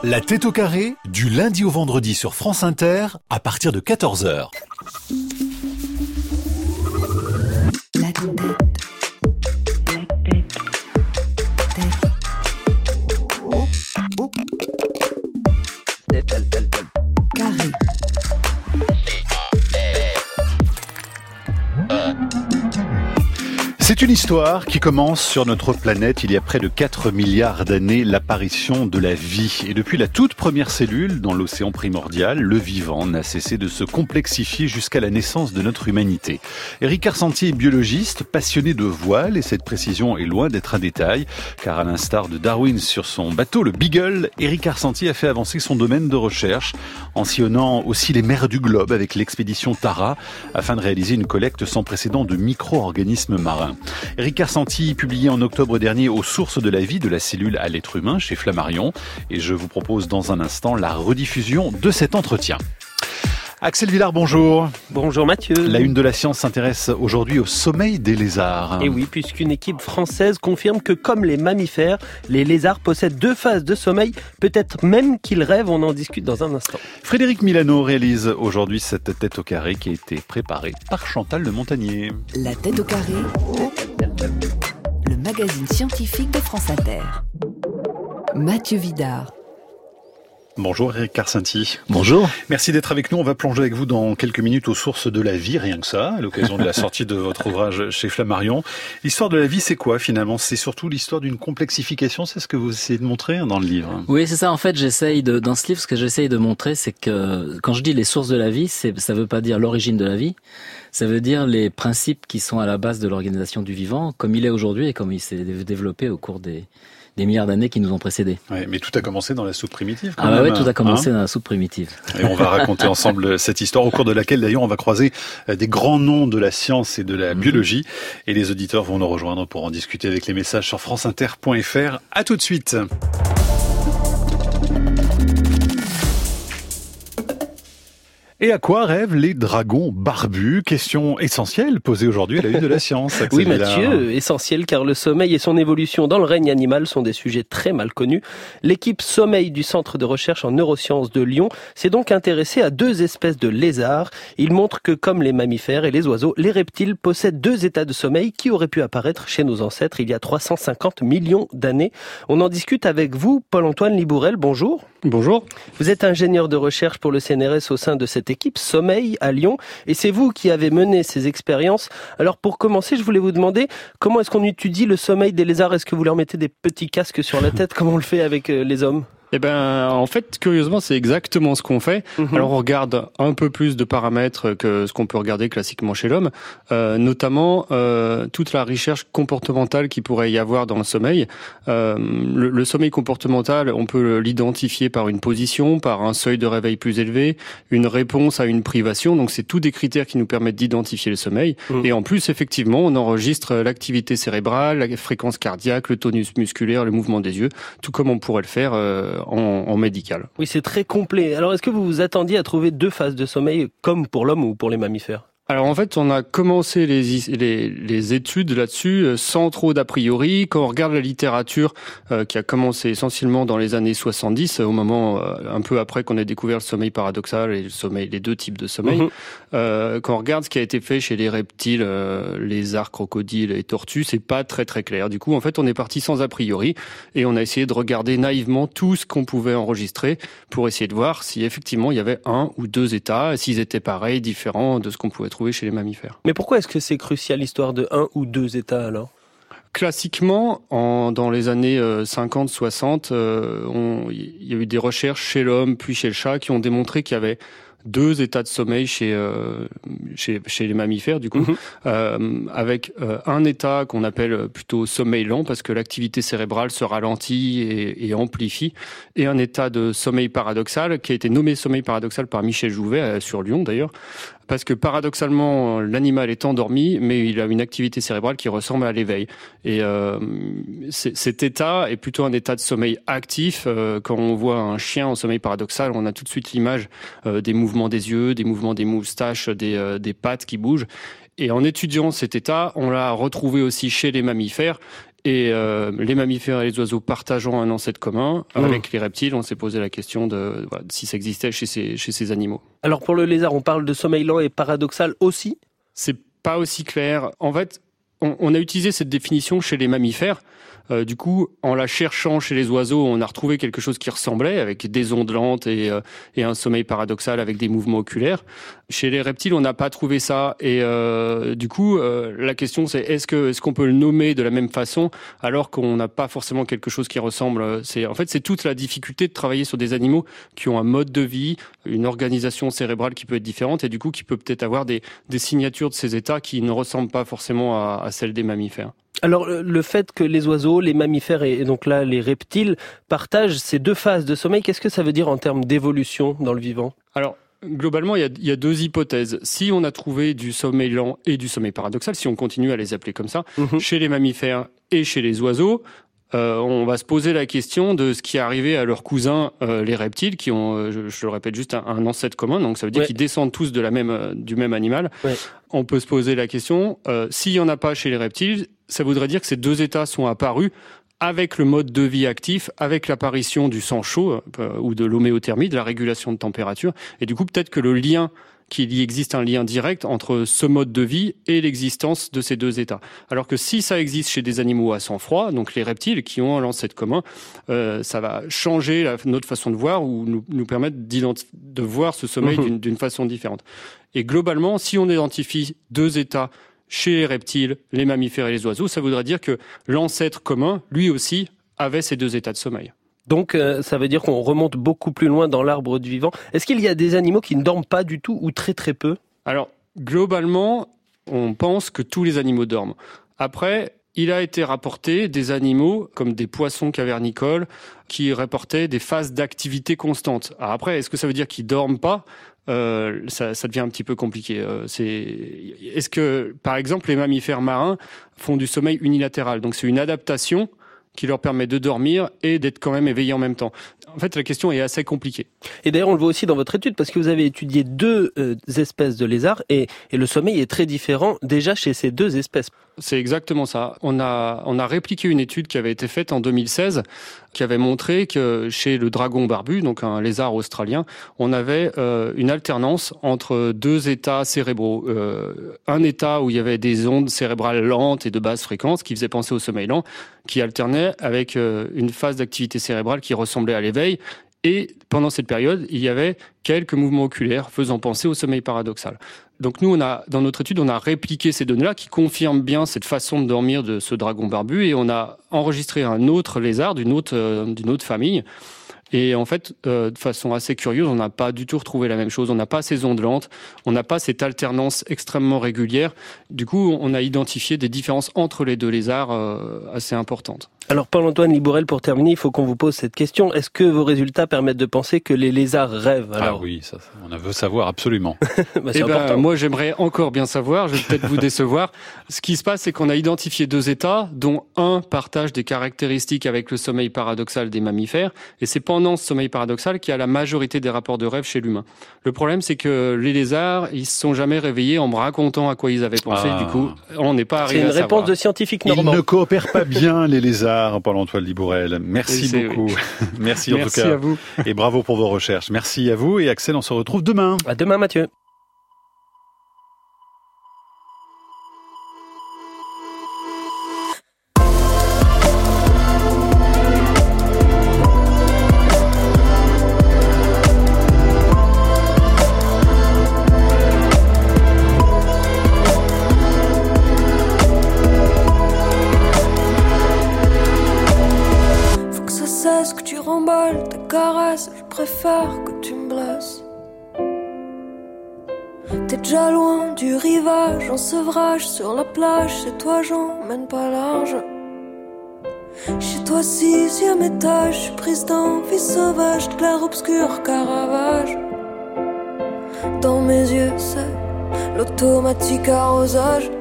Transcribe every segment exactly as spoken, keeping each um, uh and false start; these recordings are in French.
La tête au carré, du lundi au vendredi sur France Inter, à partir de quatorze heures. La tête. La tête. Tête. Oh, oh. Tête, tête, tête, tête. Carré. C'est une histoire qui commence sur notre planète il y a près de quatre milliards d'années, l'apparition de la vie. Et depuis la toute première cellule dans l'océan primordial, le vivant n'a cessé de se complexifier jusqu'à la naissance de notre humanité. Éric Carcentier est biologiste, passionné de voile, et cette précision est loin d'être un détail, car à l'instar de Darwin sur son bateau, le Beagle, Éric Carcentier a fait avancer son domaine de recherche en sillonnant aussi les mers du globe avec l'expédition Tara, afin de réaliser une collecte sans précédent de micro-organismes marins. Éric Carcentier, publié en octobre dernier aux sources de la vie de la cellule à l'être humain chez Flammarion, et je vous propose dans un instant la rediffusion de cet entretien. Axel Villard, bonjour. Bonjour Mathieu. La une de la science s'intéresse aujourd'hui au sommeil des lézards. Et oui, puisqu'une équipe française confirme que comme les mammifères, les lézards possèdent deux phases de sommeil, peut-être même qu'ils rêvent, on en discute dans un instant. Frédéric Milano réalise aujourd'hui cette tête au carré qui a été préparée par Chantal Le Montagnier. La tête au carré, le magazine scientifique de France Inter. Mathieu Vidard. Bonjour Éric Carcentier. Bonjour. Merci d'être avec nous. On va plonger avec vous dans quelques minutes aux sources de la vie, rien que ça, à l'occasion de la sortie de votre ouvrage chez Flammarion. L'histoire de la vie, c'est quoi finalement ? C'est surtout l'histoire d'une complexification, c'est ce que vous essayez de montrer dans le livre. Oui, c'est ça. En fait, j'essaye de, dans ce livre, ce que j'essaye de montrer, c'est que quand je dis les sources de la vie, c'est, ça veut pas dire l'origine de la vie. Ça veut dire les principes qui sont à la base de l'organisation du vivant, comme il est aujourd'hui et comme il s'est développé au cours des des milliards d'années qui nous ont précédés. Ouais, mais tout a commencé dans la soupe primitive. Quand ah même, bah oui, tout a commencé hein dans la soupe primitive. Et on va raconter ensemble cette histoire au cours de laquelle d'ailleurs on va croiser des grands noms de la science et de la biologie. Et les auditeurs vont nous rejoindre pour en discuter avec les messages sur franceinter point f r. À tout de suite. Et à quoi rêvent les dragons barbus ? Question essentielle posée aujourd'hui à la une de la science. Oui Mathieu, essentiel car le sommeil et son évolution dans le règne animal sont des sujets très mal connus. L'équipe sommeil du Centre de recherche en neurosciences de Lyon s'est donc intéressée à deux espèces de lézards. Il montre que comme les mammifères et les oiseaux, les reptiles possèdent deux états de sommeil qui auraient pu apparaître chez nos ancêtres il y a trois cent cinquante millions d'années. On en discute avec vous, Paul-Antoine Libourel, bonjour. Bonjour. Vous êtes ingénieur de recherche pour le C N R S au sein de cette équipe Sommeil à Lyon et c'est vous qui avez mené ces expériences. Alors pour commencer, je voulais vous demander comment est-ce qu'on étudie le sommeil des lézards ? Est-ce que vous leur mettez des petits casques sur la tête comme on le fait avec les hommes ? Eh ben, en fait, curieusement, c'est exactement ce qu'on fait. Mmh. Alors, on regarde un peu plus de paramètres que ce qu'on peut regarder classiquement chez l'homme, euh, notamment euh, toute la recherche comportementale qu'il pourrait y avoir dans le sommeil. Euh, le, le sommeil comportemental, on peut l'identifier par une position, par un seuil de réveil plus élevé, une réponse à une privation. Donc, c'est tous des critères qui nous permettent d'identifier le sommeil. Mmh. Et en plus, effectivement, on enregistre l'activité cérébrale, la fréquence cardiaque, le tonus musculaire, le mouvement des yeux, tout comme on pourrait le faire euh, En, en médical. Oui, c'est très complet. Alors, est-ce que vous vous attendiez à trouver deux phases de sommeil comme pour l'homme ou pour les mammifères ? Alors en fait, on a commencé les, les, les études là-dessus sans trop d'a priori. Quand on regarde la littérature euh, qui a commencé essentiellement dans les années soixante-dix, au moment euh, un peu après qu'on ait découvert le sommeil paradoxal et le sommeil, les deux types de sommeil, mmh. euh, quand on regarde ce qui a été fait chez les reptiles, euh, lézards, crocodiles et tortues, c'est pas très très clair. Du coup, en fait, on est parti sans a priori et on a essayé de regarder naïvement tout ce qu'on pouvait enregistrer pour essayer de voir si effectivement il y avait un ou deux états, s'ils étaient pareils, différents de ce qu'on pouvait trouver chez les mammifères. Mais pourquoi est-ce que c'est crucial l'histoire de un ou deux états alors ? Classiquement, en, dans les années cinquante soixante, euh, il y a eu des recherches chez l'homme puis chez le chat qui ont démontré qu'il y avait deux états de sommeil chez euh, chez, chez les mammifères du coup, mmh. euh, avec euh, un état qu'on appelle plutôt sommeil lent parce que l'activité cérébrale se ralentit et, et amplifie, et un état de sommeil paradoxal qui a été nommé sommeil paradoxal par Michel Jouvet euh, sur Lyon d'ailleurs. Parce que paradoxalement, l'animal est endormi, mais il a une activité cérébrale qui ressemble à l'éveil. Et euh, cet état est plutôt un état de sommeil actif. Euh, quand on voit un chien en sommeil paradoxal, on a tout de suite l'image euh, des mouvements des yeux, des mouvements des moustaches, des, euh, des pattes qui bougent. Et en étudiant cet état, on l'a retrouvé aussi chez les mammifères. et euh, les mammifères et les oiseaux partageant un ancêtre commun. Mmh. Avec les reptiles, on s'est posé la question de voilà, si ça existait chez ces, chez ces animaux. Alors pour le lézard, on parle de sommeil lent et paradoxal aussi ? C'est pas aussi clair. En fait, on, on a utilisé cette définition chez les mammifères. Euh, du coup, en la cherchant chez les oiseaux, on a retrouvé quelque chose qui ressemblait, avec des ondes lentes et, euh, et un sommeil paradoxal avec des mouvements oculaires. Chez les reptiles, on n'a pas trouvé ça. Et euh, du coup, euh, la question c'est est-ce que est-ce qu'on peut le nommer de la même façon alors qu'on n'a pas forcément quelque chose qui ressemble. C'est en fait c'est toute la difficulté de travailler sur des animaux qui ont un mode de vie, une organisation cérébrale qui peut être différente et du coup qui peut peut-être avoir des, des signatures de ces états qui ne ressemblent pas forcément à, à celles des mammifères. Alors le fait que les oiseaux, les mammifères et donc là les reptiles partagent ces deux phases de sommeil, qu'est-ce que ça veut dire en termes d'évolution dans le vivant ? Alors globalement, il y, a, il y a deux hypothèses. Si on a trouvé du sommeil lent et du sommeil paradoxal, si on continue à les appeler comme ça, mmh. chez les mammifères et chez les oiseaux, euh, on va se poser la question de ce qui est arrivé à leurs cousins, euh, les reptiles, qui ont, euh, je, je le répète, juste un, un ancêtre commun. Donc ça veut dire ouais. qu'ils descendent tous de la même, euh, du même animal. Ouais. On peut se poser la question, euh, s'il y en a pas chez les reptiles, ça voudrait dire que ces deux états sont apparus avec le mode de vie actif, avec l'apparition du sang chaud euh, ou de l'homéothermie, de la régulation de température. Et du coup, peut-être que le lien, qu'il y existe un lien direct entre ce mode de vie et l'existence de ces deux états. Alors que si ça existe chez des animaux à sang froid, donc les reptiles qui ont un ancêtre commun, euh, ça va changer la, notre façon de voir ou nous, nous permettre de voir ce sommeil mmh. d'une, d'une façon différente. Et globalement, si on identifie deux états chez les reptiles, les mammifères et les oiseaux, ça voudrait dire que l'ancêtre commun, lui aussi, avait ces deux états de sommeil. Donc euh, ça veut dire qu'on remonte beaucoup plus loin dans l'arbre du vivant. Est-ce qu'il y a des animaux qui ne dorment pas du tout ou très très peu ? Alors, globalement, on pense que tous les animaux dorment. Après, il a été rapporté des animaux, comme des poissons cavernicoles, qui rapportaient des phases d'activité constante. Alors après, est-ce que ça veut dire qu'ils dorment pas ? Euh, ça, ça devient un petit peu compliqué. Euh, c'est... Est-ce que, par exemple, les mammifères marins font du sommeil unilatéral ? Donc c'est une adaptation qui leur permet de dormir et d'être quand même éveillés en même temps. En fait, la question est assez compliquée. Et d'ailleurs, on le voit aussi dans votre étude, parce que vous avez étudié deux euh, espèces de lézards, et, et le sommeil est très différent déjà chez ces deux espèces. C'est exactement ça. On a, on a répliqué une étude qui avait été faite en deux mille seize, qui avait montré que chez le dragon barbu, donc un lézard australien, on avait euh, une alternance entre deux états cérébraux. Euh, un état où il y avait des ondes cérébrales lentes et de basse fréquence, qui faisaient penser au sommeil lent, qui alternait avec euh, une phase d'activité cérébrale qui ressemblait à l'éveil. Et pendant cette période, il y avait quelques mouvements oculaires faisant penser au sommeil paradoxal. Donc nous, on a, dans notre étude, on a répliqué ces données-là qui confirment bien cette façon de dormir de ce dragon barbu, et on a enregistré un autre lézard d'une autre, euh, d'une autre famille. Et en fait, euh, de façon assez curieuse, on n'a pas du tout retrouvé la même chose. On n'a pas ces ondes lentes, on n'a pas cette alternance extrêmement régulière. Du coup, on a identifié des différences entre les deux lézards euh, assez importantes. Alors Paul-Antoine Libourel, pour terminer, il faut qu'on vous pose cette question. Est-ce que vos résultats permettent de penser que les lézards rêvent ? Alors... Ah oui, ça, on veut savoir absolument. bah, c'est eh ben, important. Moi, j'aimerais encore bien savoir, je vais peut-être vous décevoir. Ce qui se passe, c'est qu'on a identifié deux états, dont un partage des caractéristiques avec le sommeil paradoxal des mammifères, et c'est pendant ce sommeil paradoxal qu'il y a la majorité des rapports de rêve chez l'humain. Le problème, c'est que les lézards, ils se sont jamais réveillés en me racontant à quoi ils avaient pensé. Ah. Du coup, on n'est pas arrivé à savoir. C'est une réponse de scientifique normand. Ils ne coopèrent pas bien, les lézards. Paul-Antoine Libourel, merci c'est, beaucoup. Oui. Merci en merci tout cas. À vous. Et bravo pour vos recherches. Merci à vous. Et Axel, on se retrouve demain. À demain, Mathieu. Je préfère que tu me blesses. T'es déjà loin du rivage, en sevrage sur la plage. Chez toi j'emmène pas large. Chez toi sixième étage, je suis prise d'envie sauvage, de clair-obscur Caravage. Dans mes yeux c'est l'automatique arrosage.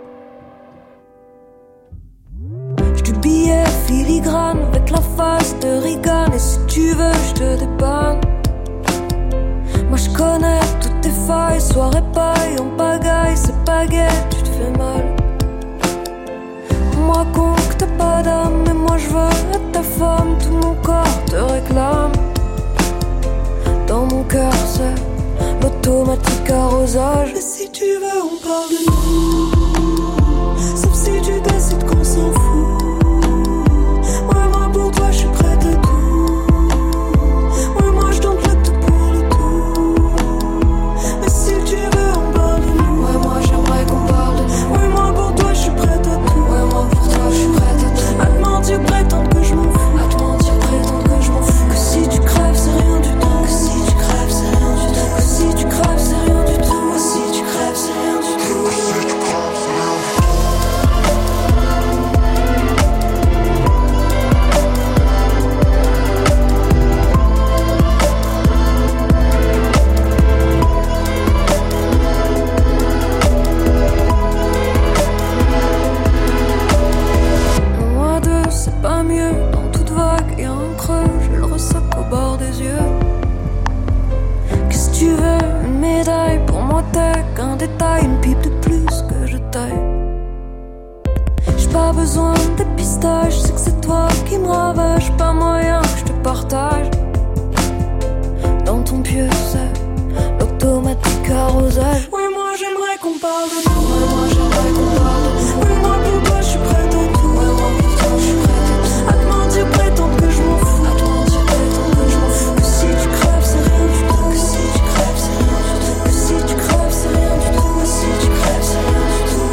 J'du billet filigrane avec la face de Reagan. Et si tu veux je te dépanne. Moi je connais toutes tes failles. Soirée paille, on pagaille, c'est pas gai, tu te fais mal. On me raconte que t'as pas d'âme, mais moi je veux être ta femme. Tout mon corps te réclame. Dans mon cœur c'est l'automatique arrosage. Et si tu veux on parle de nous, sauf si tu décides qu'on s'en fout. Ouais moi pour toi je suis prête à tout. Ouais moi je tente le tout pour le tout. Mais si tu veux on parle de nous. Ouais moi j'aimerais qu'on parle de nous. Ouais moi pour toi je suis prête à tout. Ouais moi pour toi je suis prête à tout. À te mentir prétendre que je m'en fous. À te mentir prétendre que je m'en fous. Que si tu crèves c'est rien du tout. Que si tu crèves c'est rien du tout. Que si tu crèves c'est rien du tout. Que si tu crèves c'est rien du tout. Que si tu crèves c'est rien du tout. Moi deux, c'est pas mieux. Dans toute vague, y'a un creux. Je le ressac au bord des yeux. Qu'est-ce que tu veux? Une médaille? Pour moi t'es qu'un détail. Une pipe de plus que je taille. J'ai pas besoin de dépistage. Je sais que c'est toi qui me ravage. Pas moyen que je te partage. Dans ton pieu c'est l'automatique arrosage. Oui moi j'aimerais qu'on parle de nous. Oui moi j'aimerais qu'on parle de nous. Oui moi pour toi je suis prête à tout. Oui moi pour toi je suis prête à tout. À te mentir prétendre que je m'en fous. À te mentir prétendre que je m'en fous. Que si tu crèves c'est rien du tout. Que si tu crèves c'est rien du tout. Que si tu crèves c'est rien du tout. Que si tu crèves c'est rien du tout.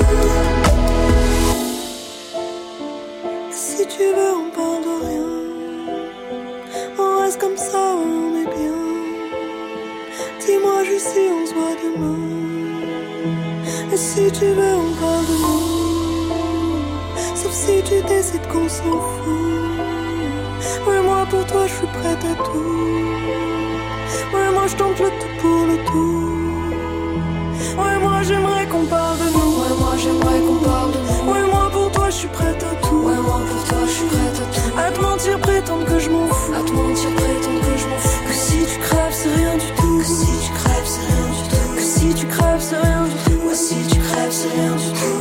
Et si tu veux on parle de rien. On reste comme ça, on est bien. Dis-moi juste si on se voit demain. Et si tu veux on parle de nous. Sauf si tu décides qu'on s'en fout. Ouais moi pour toi je suis prête à tout. Ouais moi je tente le tout pour le tout. Ouais moi j'aimerais qu'on parle de nous. Ouais moi j'aimerais qu'on parle de nous. Ouais moi pour toi je suis prête à tout. Ouais moi pour toi je suis prête à tout. À te mentir prétendre que je m'en fous. À te mentir prétendre que je m'en fous. Que si tu crèves c'est rien du tout. Que si tu crèves c'est rien du tout. Que si tu crèves c'est rien du tout. Ouais si tu crèves c'est rien du tout.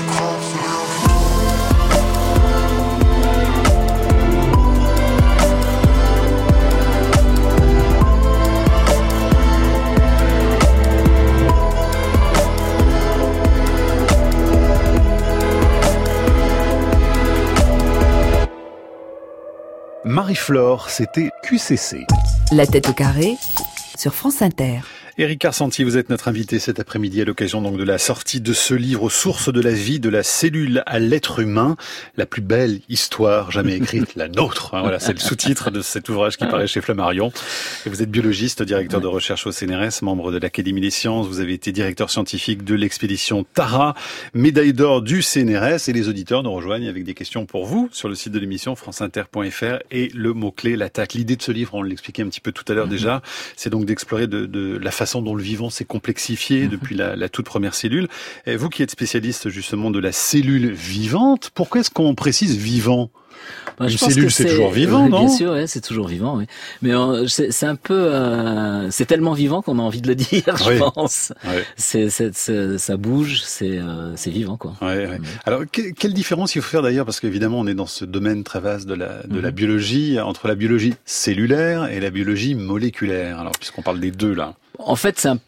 Marie-Flore, c'était Q C C. La tête au carré sur France Inter. Éric Carcenti, vous êtes notre invité cet après-midi à l'occasion donc de la sortie de ce livre aux sources de la vie, de la cellule à l'être humain, la plus belle histoire jamais écrite, la nôtre. Hein, voilà, c'est le sous-titre de cet ouvrage qui paraît chez Flammarion. Et vous êtes biologiste, directeur de recherche au C N R S, membre de l'Académie des sciences. Vous avez été directeur scientifique de l'expédition Tara, médaille d'or du C N R S. Et les auditeurs nous rejoignent avec des questions pour vous sur le site de l'émission franceinter point f r et le mot-clé l'attaque. L'idée de ce livre, on l'expliquait un petit peu tout à l'heure mm-hmm. déjà, c'est donc d'explorer de, de la façon dont le vivant s'est complexifié mmh. depuis la, la toute première cellule. Et vous qui êtes spécialiste justement de la cellule vivante, pourquoi est-ce qu'on précise vivant ? Bah, Une cellule, c'est toujours vivant, oui, non ? Bien sûr, ouais, c'est toujours vivant. Oui. Mais euh, c'est, c'est un peu, euh, c'est tellement vivant qu'on a envie de le dire, je oui. pense. Ouais. C'est, c'est, c'est, ça bouge, c'est, euh, c'est vivant, quoi. Ouais, ouais. Alors, que, quelle différence il faut faire d'ailleurs, parce qu'évidemment, on est dans ce domaine très vaste de la de mm-hmm. la biologie, entre la biologie cellulaire et la biologie moléculaire. Alors, puisqu'on parle des deux là. En fait, c'est un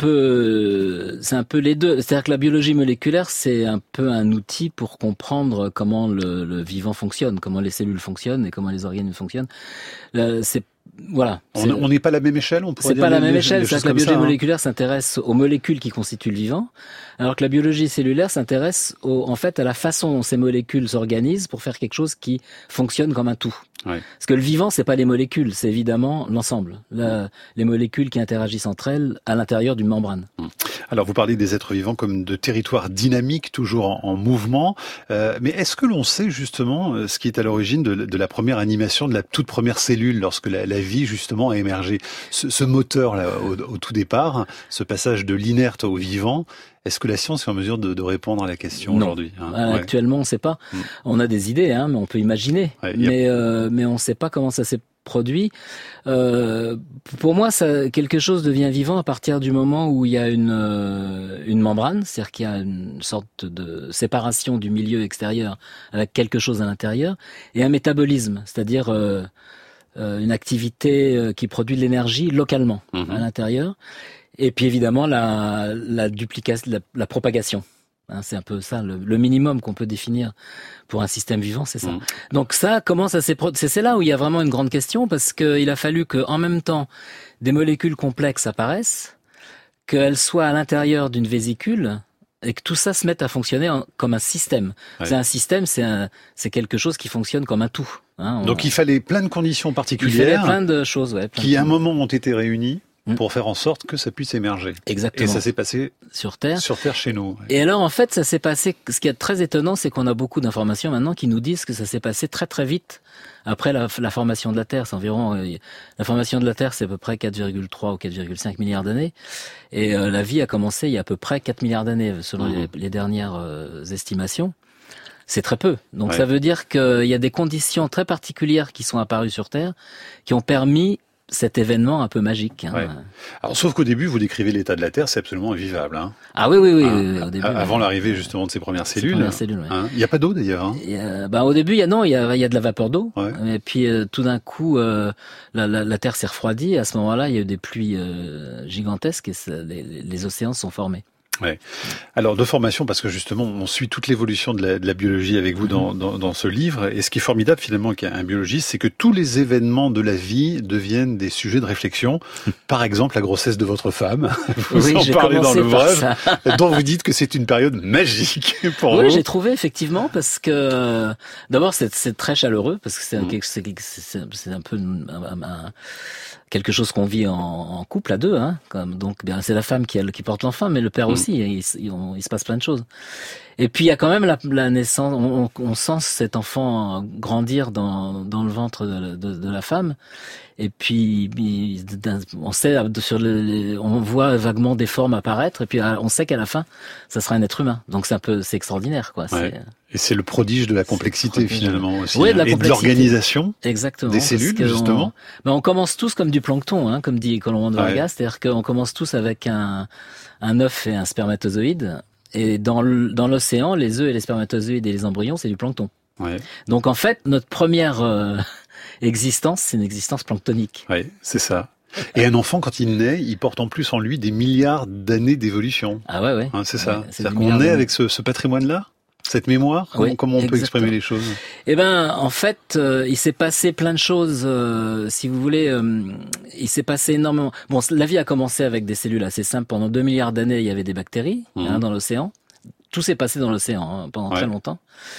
peu, c'est un peu les deux. C'est-à-dire que la biologie moléculaire, c'est un peu un outil pour comprendre comment le, le vivant fonctionne, comment les cellules fonctionnent et comment les organes fonctionnent. Euh, c'est Voilà. On n'est pas à la même échelle, on pourrait c'est dire. C'est pas la même des, échelle. Des C'est-à-dire que la biologie ça, moléculaire hein. s'intéresse aux molécules qui constituent le vivant, alors que la biologie cellulaire s'intéresse au, en fait, à la façon dont ces molécules s'organisent pour faire quelque chose qui fonctionne comme un tout. Ouais. Parce que le vivant, c'est pas les molécules, c'est évidemment l'ensemble. La, les molécules qui interagissent entre elles à l'intérieur d'une membrane. Alors, vous parlez des êtres vivants comme de territoires dynamiques, toujours en, en mouvement. Euh, mais est-ce que l'on sait justement ce qui est à l'origine de, de la première animation, de la toute première cellule, lorsque la, la vie justement a émergé ? Ce, ce moteur là, au, au tout départ, ce passage de l'inerte au vivant. Est-ce que la science est en mesure de, de répondre à la question non. aujourd'hui hein euh, Actuellement, on ne sait pas. Mm. On a des idées, hein, mais on peut imaginer. Ouais, mais, a... euh, mais on ne sait pas comment ça s'est produit. Euh, pour moi, ça, quelque chose devient vivant à partir du moment où il y a une, euh, une membrane, c'est-à-dire qu'il y a une sorte de séparation du milieu extérieur avec quelque chose à l'intérieur, et un métabolisme, c'est-à-dire euh, euh, une activité euh, qui produit de l'énergie localement mmh. à l'intérieur. Et puis évidemment la, la duplication, la, la propagation. Hein, c'est un peu ça, le, le minimum qu'on peut définir pour un système vivant, c'est ça. Mmh. Donc ça, comment ça s'est produit ? C'est, c'est là où il y a vraiment une grande question, parce qu'il a fallu qu'en même temps, des molécules complexes apparaissent, qu'elles soient à l'intérieur d'une vésicule, et que tout ça se mette à fonctionner en, comme un système. Ouais. C'est un système, c'est, un, c'est quelque chose qui fonctionne comme un tout. Hein, on, Donc il fallait plein de conditions particulières. Il fallait plein de choses, ouais. Qui à un moment ont été réunies pour faire en sorte que ça puisse émerger. Exactement. Et ça s'est passé sur Terre. Sur Terre chez nous. Et alors en fait, ça s'est passé. Ce qui est très étonnant, c'est qu'on a beaucoup d'informations maintenant qui nous disent que ça s'est passé très très vite après la, la formation de la Terre. C'est environ euh, la formation de la Terre, c'est à peu près quatre virgule trois ou quatre virgule cinq milliards d'années, et euh, la vie a commencé il y a à peu près quatre milliards d'années selon mmh. les, les dernières euh, estimations. C'est très peu. Donc ouais. ça veut dire qu'il y a des conditions très particulières qui sont apparues sur Terre, qui ont permis cet événement un peu magique. Hein. Ouais. Alors, sauf qu'au début, vous décrivez l'état de la Terre, c'est absolument invivable. Hein. Ah oui, oui, oui. Hein, oui au début, avant ouais. l'arrivée justement de ces premières cellules. Ces premières cellules, ouais. Hein. Il n'y a pas d'eau d'ailleurs. Hein. Et, euh, bah, au début, il y a non, il y a, il y a de la vapeur d'eau. Ouais. Et puis euh, tout d'un coup, euh, la, la, la Terre s'est refroidie. Et à ce moment-là, il y a eu des pluies euh, gigantesques et ça, les, les océans se sont formés. Ouais. Alors de formation, parce que justement on suit toute l'évolution de la, de la biologie avec vous dans, dans, dans ce livre, et ce qui est formidable finalement qu'un biologiste, c'est que tous les événements de la vie deviennent des sujets de réflexion. Par exemple la grossesse de votre femme, vous oui, en j'ai parlez dans l'ouvrage, ça. dont vous dites que c'est une période magique pour oui, vous. Oui, j'ai trouvé effectivement, parce que d'abord c'est, c'est très chaleureux, parce que c'est, mmh. un, c'est, c'est, c'est un peu un, un, quelque chose qu'on vit en, en couple à deux, hein. Comme, donc bien c'est la femme qui, qui porte l'enfant, mais le père mmh. aussi. Il, il, on, il se passe plein de choses. Et puis il y a quand même la, la naissance. On, on sent cet enfant grandir dans, dans le ventre de, de, de la femme. Et puis on sait sur le, on voit vaguement des formes apparaître. Et puis on sait qu'à la fin, ça sera un être humain. Donc c'est un peu, c'est extraordinaire, quoi. Ouais. C'est, et c'est le prodige de la complexité finalement aussi, oui, de la hein, et de l'organisation. Exactement, des cellules justement. On, ben on commence tous comme du plancton, hein, comme dit Colomban de Vargas, ouais. c'est-à-dire qu'on commence tous avec un, un œuf et un spermatozoïde, et dans, le, dans l'océan, les œufs et les spermatozoïdes et les embryons, c'est du plancton. Ouais. Donc en fait, notre première euh, existence, c'est une existence planctonique. Oui, c'est ça. Et un enfant, quand il naît, il porte en plus en lui des milliards d'années d'évolution. Ah ouais, ouais. Hein, c'est ça. Ouais, c'est C'est-à-dire qu'on naît avec ce, ce patrimoine-là, cette mémoire. Comment, oui, comment on exactement. peut exprimer les choses ? Eh ben, en fait, euh, il s'est passé plein de choses. Euh, si vous voulez, euh, il s'est passé énormément. Bon, la vie a commencé avec des cellules assez simples. Pendant deux milliards d'années, il y avait des bactéries mmh. hein, dans l'océan. Tout s'est passé dans l'océan hein, pendant ouais. très longtemps.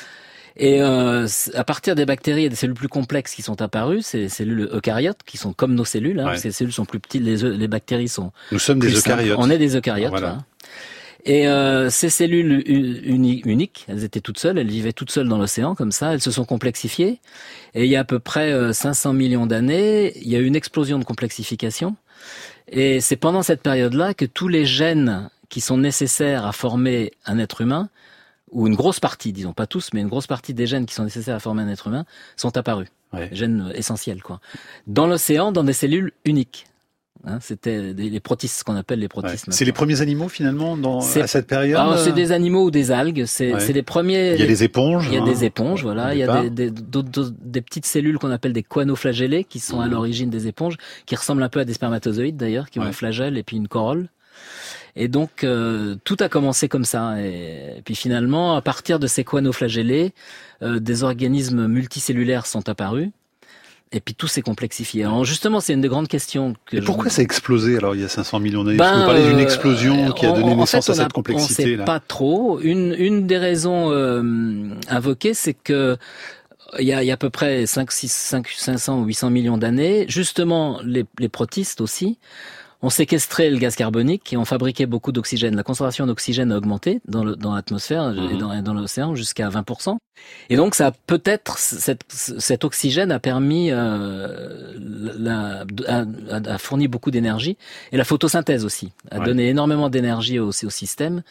Et euh, à partir des bactéries, il y a des cellules plus complexes qui sont apparues, c'est les cellules eucaryotes qui sont comme nos cellules. Hein, ouais. Parce que les cellules sont plus petites, les, les bactéries sont. Nous sommes des eucaryotes. On est des eucaryotes. Voilà. Hein. Et euh, ces cellules uni- uniques, elles étaient toutes seules, elles vivaient toutes seules dans l'océan comme ça, elles se sont complexifiées. Et il y a à peu près euh, cinq cents millions d'années, il y a eu une explosion de complexification. Et c'est pendant cette période-là que tous les gènes qui sont nécessaires à former un être humain, ou une grosse partie, disons pas tous, mais une grosse partie des gènes qui sont nécessaires à former un être humain, sont apparus. Ouais. Gènes essentiels, quoi. Dans l'océan, dans des cellules uniques. Hein, c'était des, les protistes, ce qu'on appelle les protistes. Ouais. C'est les premiers animaux finalement dans à cette période. Alors, c'est des animaux ou des algues. C'est, ouais. c'est les premiers. Il y a des éponges. Il y a hein, des éponges, voilà. Il y a des, des, d'autres, d'autres, des petites cellules qu'on appelle des choanoflagellés, qui sont mmh. à l'origine des éponges, qui ressemblent un peu à des spermatozoïdes d'ailleurs, qui ouais. ont un flagelle et puis une corolle. Et donc euh, tout a commencé comme ça. Et, et puis finalement, à partir de ces choanoflagellés, euh, des organismes multicellulaires sont apparus. Et puis tout s'est complexifié. Alors justement, c'est une des grandes questions que. Et pourquoi je... ça a explosé alors il y a cinq cents millions d'années? Ben, Parce que vous parlez d'une explosion euh, qui a donné en, naissance en fait, à a, cette complexité. On ne sait là. pas trop. Une, une des raisons euh, invoquées, c'est que il y a, il y a à peu près cinq, six, cinq, cinq cents ou huit cents millions d'années, justement, les, les protistes aussi ont séquestré le gaz carbonique et ont fabriqué beaucoup d'oxygène. La concentration d'oxygène a augmenté dans, le, dans l'atmosphère mmh. et dans, dans l'océan jusqu'à vingt pour cent. Et donc, ça a peut-être cette, cet oxygène a permis, euh, la, a, a fourni beaucoup d'énergie et la photosynthèse aussi a ouais. donné énormément d'énergie au, au système,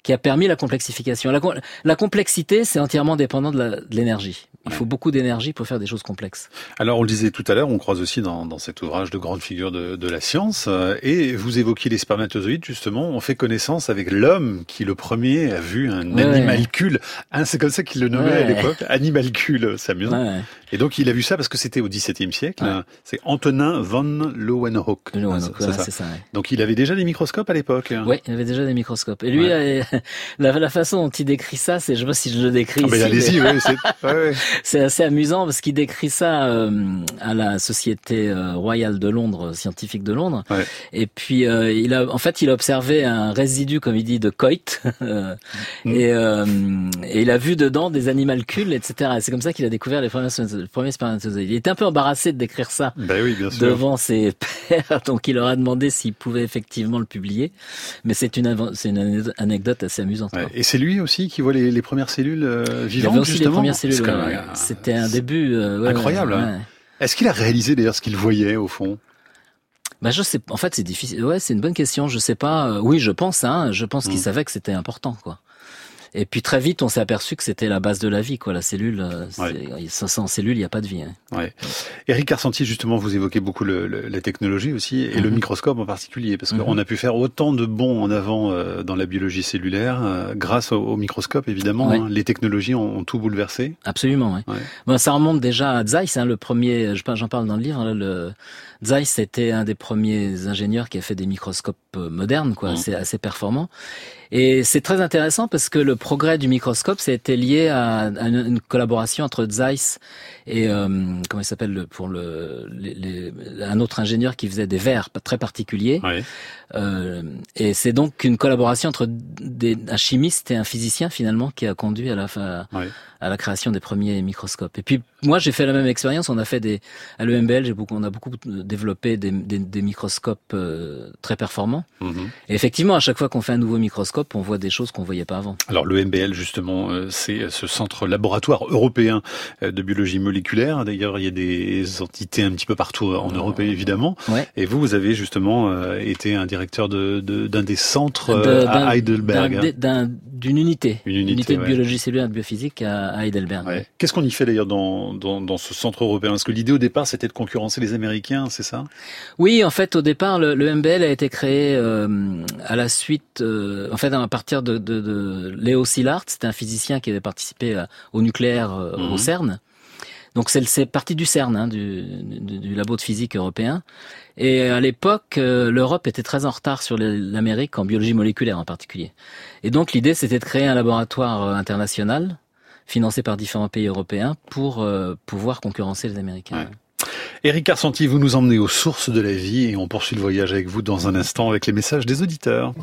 qui a permis la complexification. La, la complexité, c'est entièrement dépendant de, la, de l'énergie. Il ouais. faut beaucoup d'énergie pour faire des choses complexes. Alors, on le disait tout à l'heure, on croise aussi dans, dans cet ouvrage de grandes figures de, de la science, euh, et vous évoquiez les spermatozoïdes, justement, on fait connaissance avec l'homme qui, le premier, a vu un ouais. animalcule. Hein, c'est comme ça qu'il le nommait ouais. à l'époque, animalcule, c'est amusant. Ouais. Et donc, il a vu ça parce que c'était au dix-septième siècle. Ouais. Hein, c'est Antonin von Leeuwenhoek. Leeuwenhoek, c'est, voilà, c'est ça. c'est ça ouais. Donc, il avait déjà des microscopes à l'époque. Hein. Oui, il avait déjà des microscopes. Et lui, ouais. euh, la, la façon dont il décrit ça, c'est, je sais pas si je le décris ah, ici. Mais allez-y, mais... oui, c'est... Ouais, ouais. c'est assez amusant parce qu'il décrit ça euh, à la Société euh, royale de Londres, scientifique de Londres. Ouais. Et puis, euh, il a, en fait, il a observé un résidu, comme il dit, de coït. mm. et, euh, et il a vu dedans des animalcules, et cetera. Et c'est comme ça qu'il a découvert les premiers, les premiers spermatozoïdes. Il était un peu embarrassé de décrire ça ben oui, bien sûr. devant ses pairs, donc il leur a demandé s'il pouvait effectivement le publier. Mais c'est une, c'est une anecdote assez amusante. Ouais. Et c'est lui aussi qui voit les, les premières cellules euh, vivantes, il y avait aussi justement. Les premières cellules. Ouais, ouais. C'était un début euh, ouais, incroyable. Ouais, hein. ouais. Est-ce qu'il a réalisé d'ailleurs ce qu'il voyait au fond? Bah je sais. En fait, c'est difficile. Ouais, c'est une bonne question. Je sais pas. Oui, je pense. Hein. Je pense mmh. qu'il savait que c'était important, quoi. Et puis très vite, on s'est aperçu que c'était la base de la vie, quoi. La cellule, ouais. sans cellule, il n'y a pas de vie. Hein. Ouais. Éric Carcentier, justement, vous évoquez beaucoup le, le, la technologie aussi, et mm-hmm. le microscope en particulier, parce qu'on mm-hmm. a pu faire autant de bonds en avant euh, dans la biologie cellulaire, euh, grâce au, au microscope, évidemment. Ouais. Hein. Les technologies ont, ont tout bouleversé. Absolument, oui. Ouais. Bon, ça remonte déjà à Zeiss, hein, le premier, j'en parle dans le livre, hein, le Zeiss était un des premiers ingénieurs qui a fait des microscopes modernes, quoi, mm. assez, assez performants. Et c'est très intéressant parce que le progrès du microscope, ça a été lié à, à une, une collaboration entre Zeiss et euh, comment il s'appelle le, pour le les, les, un autre ingénieur qui faisait des verres très particuliers. Ouais. Euh, et c'est donc une collaboration entre des, un chimiste et un physicien finalement qui a conduit à la à, ouais. à la création des premiers microscopes. Et puis moi j'ai fait la même expérience. On a fait des à l'E M B L, j'ai beaucoup, on a beaucoup développé des, des, des microscopes euh, très performants. Mm-hmm. Et effectivement, à chaque fois qu'on fait un nouveau microscope, on voit des choses qu'on voyait pas avant. Alors l'E M B L justement, euh, c'est ce centre laboratoire européen de biologie moléculaire. D'ailleurs, il y a des entités un petit peu partout en Europe évidemment. Ouais. Et vous, vous avez justement euh, été un directeur de, de, d'un des centres euh, de, à Heidelberg. D'un, d'un, d'une unité, une unité, unité de ouais. biologie cellulaire et de biophysique à Heidelberg. Ouais. Qu'est-ce qu'on y fait d'ailleurs dans, dans, dans ce centre européen? Parce que l'idée au départ, c'était de concurrencer les Américains, c'est ça? Oui, en fait, au départ, le, le M B L a été créé euh, à la suite, euh, en fait, à partir de, de, de Léo Szilard, c'était un physicien qui avait participé à, au nucléaire euh, mmh. au CERN. Donc c'est, c'est parti du CERN, hein, du, du, du labo de physique européen. Et à l'époque, euh, l'Europe était très en retard sur les, l'Amérique, en biologie moléculaire en particulier. Et donc l'idée, c'était de créer un laboratoire euh, international, financé par différents pays européens, pour euh, pouvoir concurrencer les Américains. Ouais. Éric Carcentier, vous nous emmenez aux sources de la vie et on poursuit le voyage avec vous dans un instant avec les messages des auditeurs.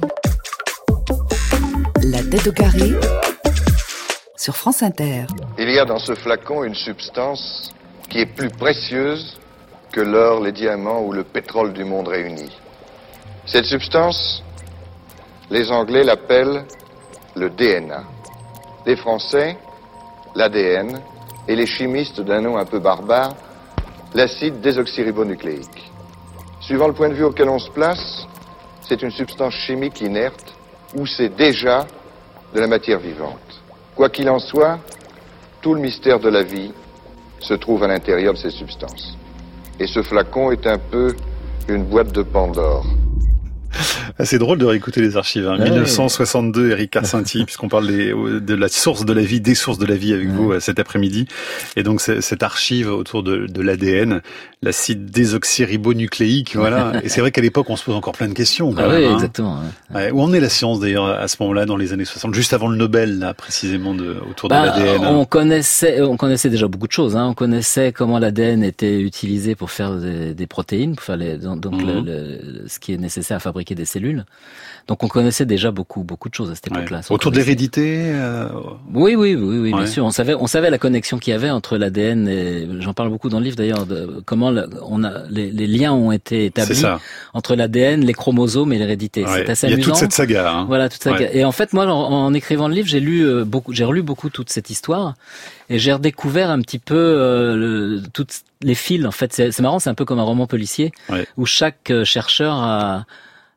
La tête au carré sur France Inter. Il y a dans ce flacon une substance qui est plus précieuse que l'or, les diamants ou le pétrole du monde réunis. Cette substance, les Anglais l'appellent le D N A. Les Français, l'A D N, et les chimistes d'un nom un peu barbare, l'acide désoxyribonucléique. Suivant le point de vue auquel on se place, c'est une substance chimique inerte ou c'est déjà de la matière vivante. Quoi qu'il en soit, tout le mystère de la vie se trouve à l'intérieur de ces substances. Et ce flacon est un peu une boîte de Pandore. C'est drôle de réécouter les archives. Hein. Ouais, mille neuf cent soixante-deux, ouais. Éric Carcentier, puisqu'on parle des, de la source de la vie, des sources de la vie avec ouais. vous cet après-midi. Et donc cette archive autour de, de l'A D N, l'acide désoxyribonucléique, voilà. Et c'est vrai qu'à l'époque, on se pose encore plein de questions. Quand ah même, oui, hein. exactement. Ouais. Ouais. Où en est la science d'ailleurs à ce moment-là, dans les années soixante, juste avant le Nobel, là, précisément de, autour bah, de l'A D N? On connaissait, on connaissait déjà beaucoup de choses. Hein. On connaissait comment l'A D N était utilisé pour faire des, des protéines, pour faire les, donc mm-hmm. le, le, ce qui est nécessaire à fabriquer des cellules. Donc on connaissait déjà beaucoup beaucoup de choses à cette époque-là. Ouais. Autour de l'hérédité. Euh... Oui, oui, oui, oui, ouais. bien sûr. On savait, on savait la connexion qu'il y avait entre l'A D N et, j'en parle beaucoup dans le livre d'ailleurs, de comment le, on a les, les liens ont été établis entre l'A D N, les chromosomes et l'hérédité. Ouais. C'est assez Il y a amusant. toute cette saga. Hein. Voilà, toute cette saga. Ouais. Et en fait, moi, en, en écrivant le livre, j'ai lu euh, beaucoup, j'ai relu beaucoup toute cette histoire et j'ai redécouvert un petit peu euh, le, toutes les fils. En fait, c'est, c'est marrant, c'est un peu comme un roman policier ouais. où chaque chercheur a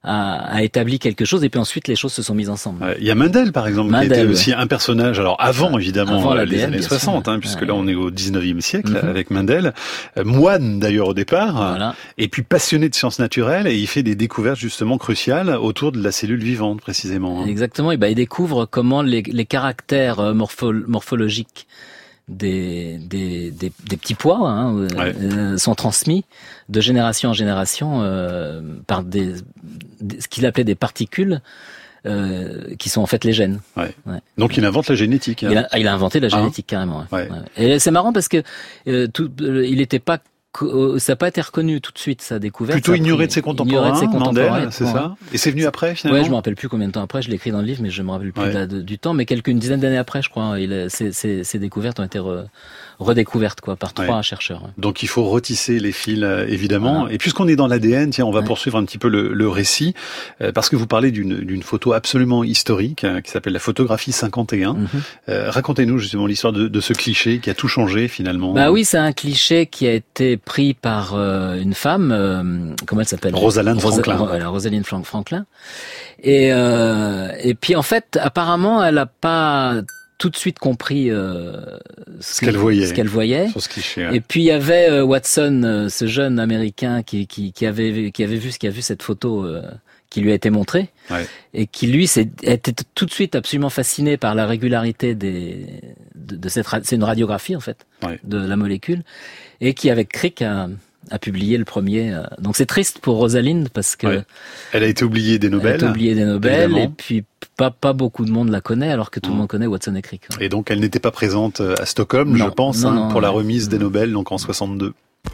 a, a établi quelque chose et puis ensuite les choses se sont mises ensemble. Il y a Mendel par exemple Mendel, qui était ouais. aussi un personnage, alors avant évidemment avant les l'A D N, années soixante, hein, puisque ouais. là on est au dix-neuvième siècle Mm-hmm. avec Mendel, euh, moine d'ailleurs au départ, voilà. et puis passionné de sciences naturelles, et il fait des découvertes justement cruciales autour de la cellule vivante précisément. Hein. Exactement, et ben il découvre comment les, les caractères morpho, morphologiques Des, des, des, des petits pois hein, ouais. euh, sont transmis de génération en génération euh, par des, des ce qu'il appelait des particules euh, qui sont en fait les gènes. Ouais. Ouais. Donc il invente la génétique. Hein. Il, a, il a inventé la génétique hein. carrément. Ouais. Ouais. Et c'est marrant parce que euh, tout, euh, il n'était pas ça n'a pas été reconnu tout de suite, sa découverte. Plutôt ignoré de ses contemporains, de ses contemporains Mandel, c'est ouais. ça. Et c'est venu après, finalement. Ouais, je me rappelle plus combien de temps après. Je l'ai écrit dans le livre, mais je me rappelle plus ouais. de la, de, du temps. Mais quelques une dizaine d'années après, je crois, il, ces, ces, ces découvertes ont été re, redécouvertes, quoi, par trois ouais. chercheurs. Ouais. Donc il faut retisser les fils, évidemment. Voilà. Et puisqu'on est dans l'A D N, tiens, on va ouais. poursuivre un petit peu le, le récit, euh, parce que vous parlez d'une, d'une photo absolument historique hein, qui s'appelle la photographie cinquante et un. Mm-hmm. Euh, racontez-nous justement l'histoire de, de ce cliché qui a tout changé finalement. Bah oui, c'est un cliché qui a été pris par euh, une femme, euh, comment elle s'appelle ? Rosalind Rosa- Franklin. Voilà, Rosalind Franklin. Et euh, et puis en fait, apparemment, elle a pas tout de suite compris euh, ce, ce qu'elle voyait. Ce qu'elle voyait. Sur ce cliché, ouais. Et puis il y avait euh, Watson, euh, ce jeune Américain qui qui qui avait qui avait vu ce qui a vu cette photo. Euh, qui lui a été montré ouais. et qui lui s'est était tout de suite absolument fasciné par la régularité des de, de cette c'est une radiographie en fait ouais. de la molécule et qui avec Crick a, a publié le premier. Donc c'est triste pour Rosalind parce que ouais. elle a été oubliée des Nobel. Elle a été oubliée des Nobel évidemment. Et puis pas pas beaucoup de monde la connaît alors que tout mmh. le monde connaît Watson et Crick. Ouais. Et donc elle n'était pas présente à Stockholm, non, je pense, non, hein, non, pour la ouais. remise des Nobel donc en soixante-deux.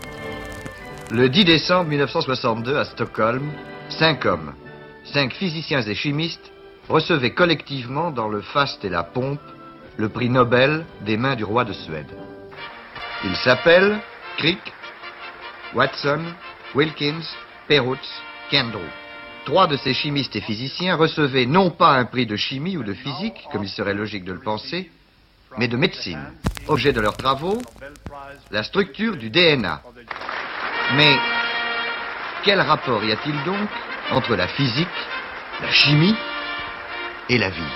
Le dix décembre mille neuf cent soixante-deux à Stockholm, cinq hommes, cinq physiciens et chimistes recevaient collectivement dans le faste et la pompe le prix Nobel des mains du roi de Suède. Ils s'appellent Crick, Watson, Wilkins, Perutz, Kendrew. Trois de ces chimistes et physiciens recevaient non pas un prix de chimie ou de physique, comme il serait logique de le penser, mais de médecine. Objet de leurs travaux, la structure du D N A. Mais quel rapport y a-t-il donc entre la physique, la chimie et la vie?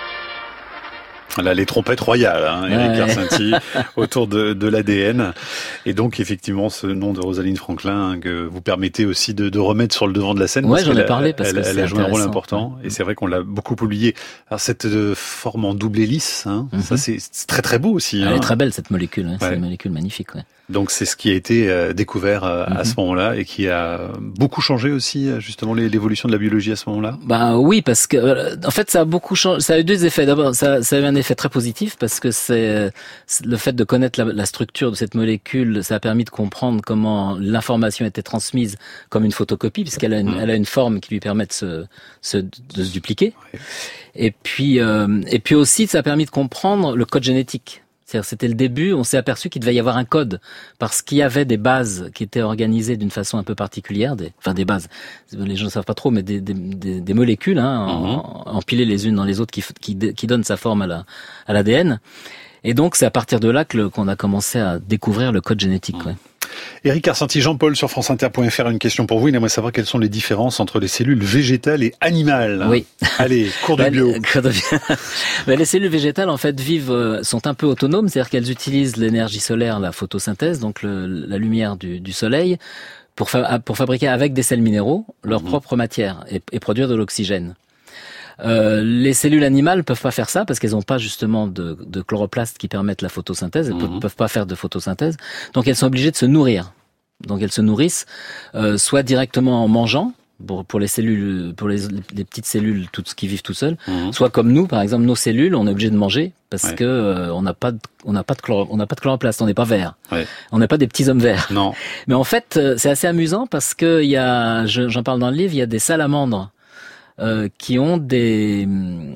Là, les trompettes royales, hein, Éric ouais. Karsenty, autour de, de l'A D N. Et donc, effectivement, ce nom de Rosalind Franklin hein, que vous permettez aussi de, de remettre sur le devant de la scène. Ouais, parce j'en ai a, parlé parce elle, que elle a joué un rôle important. Ouais. Et c'est vrai qu'on l'a beaucoup oublié. Alors, cette forme en double hélice, hein, mm-hmm. ça, c'est, c'est très très beau aussi. Elle hein. est très belle, cette molécule. Hein. Ouais. C'est une molécule magnifique, ouais. Donc c'est ce qui a été euh, découvert euh, mm-hmm. à ce moment-là et qui a beaucoup changé aussi justement l'évolution de la biologie à ce moment-là. Bah oui, parce que euh, en fait ça a beaucoup changé. Ça a eu deux effets. D'abord, ça, ça a eu un effet très positif parce que c'est, c'est le fait de connaître la, la structure de cette molécule, ça a permis de comprendre comment l'information était transmise comme une photocopie, puisqu'elle a une, mm. elle a une forme qui lui permet de se, se de se dupliquer. Ouais. Et puis euh, et puis aussi, ça a permis de comprendre le code génétique. C'est-à-dire, c'était le début, on s'est aperçu qu'il devait y avoir un code, parce qu'il y avait des bases qui étaient organisées d'une façon un peu particulière, des, enfin des bases, les gens ne savent pas trop, mais des, des, des, des molécules, hein, mm-hmm. empilées les unes dans les autres, qui, qui, qui donnent sa forme à la, à l'A D N. Et donc, c'est à partir de là que le, qu'on a commencé à découvrir le code génétique. Mm. Ouais. Éric Karsenty, Jean-Paul sur France Inter point F R, une question pour vous. Il aimerait savoir quelles sont les différences entre les cellules végétales et animales. Oui. Allez, cours de bio. Ben, les cellules végétales, en fait, vivent, sont un peu autonomes, c'est-à-dire qu'elles utilisent l'énergie solaire, la photosynthèse, donc le, la lumière du, du soleil, pour, fa- pour fabriquer avec des sels minéraux leur mmh. propre matière et, et produire de l'oxygène. Euh, les cellules animales peuvent pas faire ça parce qu'elles n'ont pas justement de, de chloroplastes qui permettent la photosynthèse. Elles mmh. peuvent, peuvent pas faire de photosynthèse, donc elles sont obligées de se nourrir. Donc elles se nourrissent euh, soit directement en mangeant pour, pour les cellules, pour les, les petites cellules toutes qui vivent tout seules, mmh. soit comme nous, par exemple, nos cellules, on est obligé de manger parce ouais. que euh, on n'a pas de, on n'a pas de chloro, on n'a pas de chloroplaste, on n'est pas vert, ouais. on n'est pas des petits hommes verts. Non. Mais en fait, c'est assez amusant parce que il y a, je, j'en parle dans le livre, il y a des salamandres. Euh, qui ont des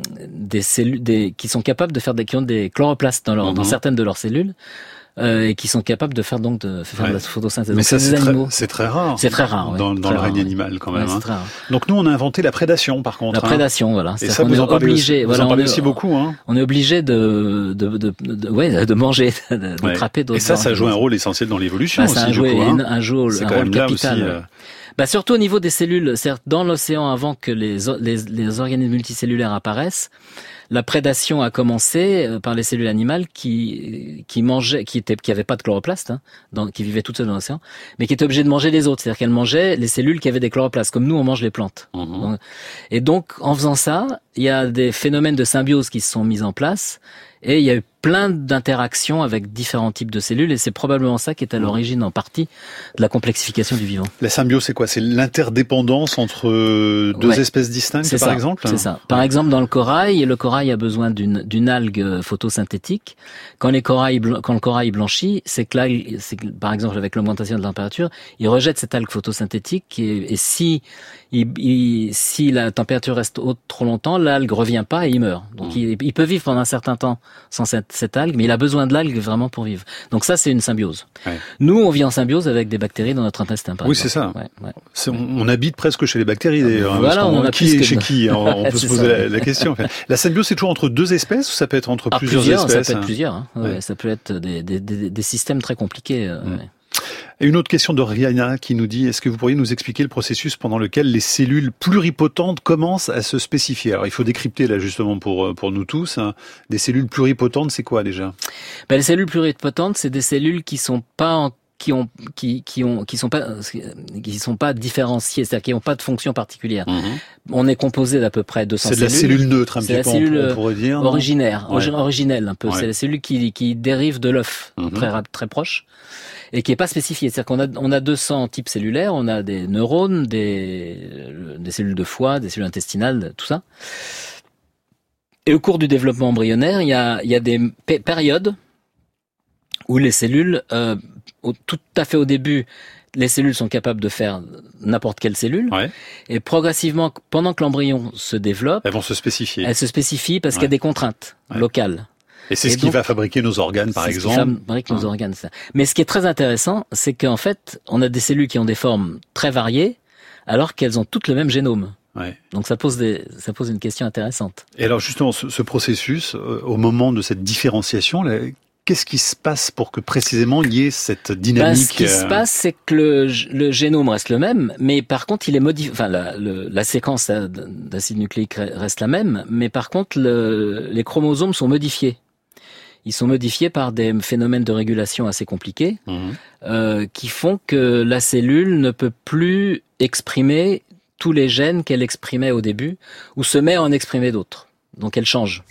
des cellules, des qui sont capables de faire des qui ont des chloroplastes dans leur, mmh. dans certaines de leurs cellules euh, et qui sont capables de faire donc de faire ouais. de la photosynthèse. Mais donc, ça c'est, des très, animaux. c'est très rare. C'est très rare. Ouais. Dans, dans très le règne rare, animal quand même. Ouais, hein. c'est très rare. Donc nous on a inventé la prédation par contre. La prédation, hein. voilà. Et ça vous en parlez obligé, aussi, voilà, vous en parlez on est, aussi beaucoup. Hein. On est obligé de de de, de, de ouais de manger, de, de ouais. trapper d'autres. Et ça, ça joue un rôle essentiel dans l'évolution bah, aussi. Ça a joué du coup, hein. un, un, jour, c'est un quand rôle même là capital. aussi, Ouais. euh... Bah surtout au niveau des cellules, c'est-à-dire dans l'océan avant que les, les, les organismes multicellulaires apparaissent, la prédation a commencé par les cellules animales qui qui mangeaient, qui étaient, qui avaient pas de chloroplastes, hein, dans, qui vivaient toutes seules dans l'océan, mais qui étaient obligées de manger les autres, c'est-à-dire qu'elles mangeaient les cellules qui avaient des chloroplastes, comme nous on mange les plantes. Mmh. Donc, et donc en faisant ça, il y a des phénomènes de symbiose qui se sont mis en place, et il y a eu plein d'interactions avec différents types de cellules, et c'est probablement ça qui est à l'origine en partie de la complexification du vivant. La symbiose, c'est quoi? C'est l'interdépendance entre deux ouais. espèces distinctes, c'est par ça, exemple? C'est ça. Par ouais. exemple, dans le corail, le corail a besoin d'une, d'une algue photosynthétique. Quand les corails, quand le corail blanchit, c'est que l'algue, c'est que, par exemple, avec l'augmentation de la température, il rejette cette algue photosynthétique, et, et si, il, il, si la température reste haute trop longtemps, l'algue revient pas et il meurt. Donc, mmh. il, il peut vivre pendant un certain temps sans cette cette algue, mais il a besoin de l'algue vraiment pour vivre. Donc ça, c'est une symbiose. Ouais. Nous, on vit en symbiose avec des bactéries dans notre intestin. Par oui, exemple. c'est ça. Ouais, ouais. C'est, on, on habite presque chez les bactéries, d'ailleurs. Voilà, on, on a qui est que chez qui? On, on peut se poser la, la question. La symbiose, c'est toujours entre deux espèces ou ça peut être entre ah, plusieurs, plusieurs espèces? Ça peut être plusieurs. Hein. Ouais. Ouais, ça peut être des, des, des, des systèmes très compliqués. Euh, ouais. Et une autre question de Rihanna qui nous dit, est-ce que vous pourriez nous expliquer le processus pendant lequel les cellules pluripotentes commencent à se spécifier? Alors il faut décrypter là justement pour pour nous tous. Hein. Des cellules pluripotentes, c'est quoi déjà? Ben, les cellules pluripotentes, c'est des cellules qui sont pas en qui ont qui qui ont qui sont pas qui sont pas différenciées, c'est-à-dire qui n'ont pas de fonction particulière. Mmh. On est composé d'à peu près deux cents cellules. C'est de la cellule neutre un c'est petit peu, cellule on pourrait dire. Originaire, ouais. originelle un peu. Ouais. C'est la cellule qui qui dérive de l'œuf, mmh. très très proche, et qui est pas spécifiée. C'est-à-dire qu'on a on a deux cents types cellulaires, on a des neurones, des des cellules de foie, des cellules intestinales, tout ça. Et au cours du développement embryonnaire, il y a il y a des p- périodes où les cellules, euh, au, tout à fait au début, les cellules sont capables de faire n'importe quelle cellule. Ouais. Et progressivement, pendant que l'embryon se développe, elles vont se spécifier. Elles se spécifient parce ouais. qu'il y a des contraintes ouais. locales. Et c'est et ce donc, qui va fabriquer nos organes, par c'est exemple. Ce qui fabrique ah. nos organes. Ça. Mais ce qui est très intéressant, c'est qu'en fait, on a des cellules qui ont des formes très variées, alors qu'elles ont toutes le même génome. Ouais. Donc ça pose des, ça pose une question intéressante. Et alors justement, ce, ce processus, euh, au moment de cette différenciation, là, qu'est-ce qui se passe pour que précisément il y ait cette dynamique? Ben, ce qui euh... se passe, c'est que le, le génome reste le même, mais par contre, il est modifié. Enfin, la, le, la séquence d'acide nucléique reste la même, mais par contre, le, les chromosomes sont modifiés. Ils sont modifiés par des phénomènes de régulation assez compliqués, mmh. euh, qui font que la cellule ne peut plus exprimer tous les gènes qu'elle exprimait au début, ou se met à en exprimer d'autres. Donc, elle change.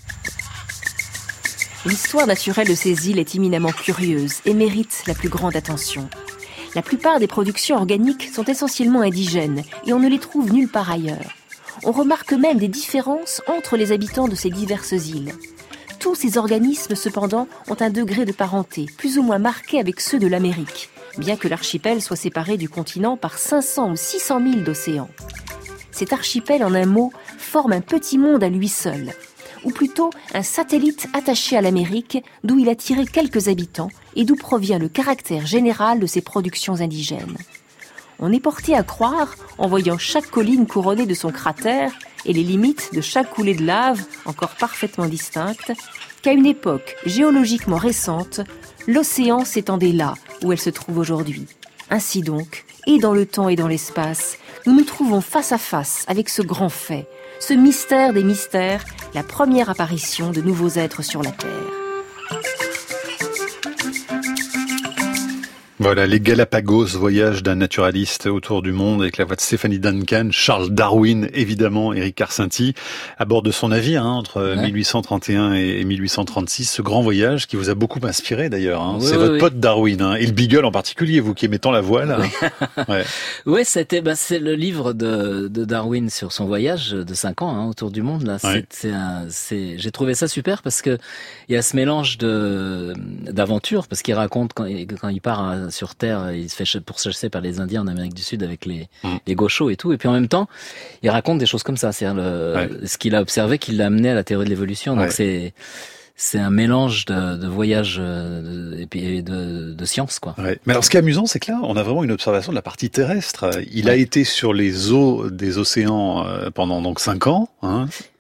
L'histoire naturelle de ces îles est éminemment curieuse et mérite la plus grande attention. La plupart des productions organiques sont essentiellement indigènes et on ne les trouve nulle part ailleurs. On remarque même des différences entre les habitants de ces diverses îles. Tous ces organismes, cependant, ont un degré de parenté, plus ou moins marqué avec ceux de l'Amérique, bien que l'archipel soit séparé du continent par cinq cents ou six cents milles d'océan. Cet archipel, en un mot, forme un petit monde à lui seul, ou plutôt un satellite attaché à l'Amérique, d'où il a tiré quelques habitants et d'où provient le caractère général de ses productions indigènes. On est porté à croire, en voyant chaque colline couronnée de son cratère et les limites de chaque coulée de lave encore parfaitement distinctes, qu'à une époque géologiquement récente, l'océan s'étendait là où elle se trouve aujourd'hui. Ainsi donc, et dans le temps et dans l'espace, nous nous trouvons face à face avec ce grand fait, ce mystère des mystères, la première apparition de nouveaux êtres sur la Terre. Voilà, les Galapagos, voyage d'un naturaliste autour du monde avec la voix de Stéphanie Duncan, Charles Darwin, évidemment, Éric Karsenty, à bord de son navire, hein, entre ouais. mille huit cent trente et un et mille huit cent trente-six, ce grand voyage qui vous a beaucoup inspiré d'ailleurs. Hein. Oui, c'est oui, votre oui. pote Darwin, hein, et le Beagle en particulier, vous qui aimez tant la voile. Oui, ouais. ouais, c'était, bah, c'est le livre de, de Darwin sur son voyage de cinq ans hein, autour du monde. Là, ouais. c'est, c'est un, c'est, j'ai trouvé ça super parce que il y a ce mélange de d'aventure, parce qu'il raconte quand, quand il part à, sur Terre, il se fait pourchasser par les Indiens en Amérique du Sud avec les, mmh. les gauchos et tout. Et puis en même temps, il raconte des choses comme ça. C'est-à-dire le, ouais. ce qu'il a observé qui l'a amené à la théorie de l'évolution. Donc ouais. c'est c'est un mélange de, de voyage de, et puis de, de science, quoi. Ouais. Mais alors, ce qui est amusant, c'est que là, on a vraiment une observation de la partie terrestre. Il ouais. a été sur les eaux des océans pendant donc cinq ans, hein.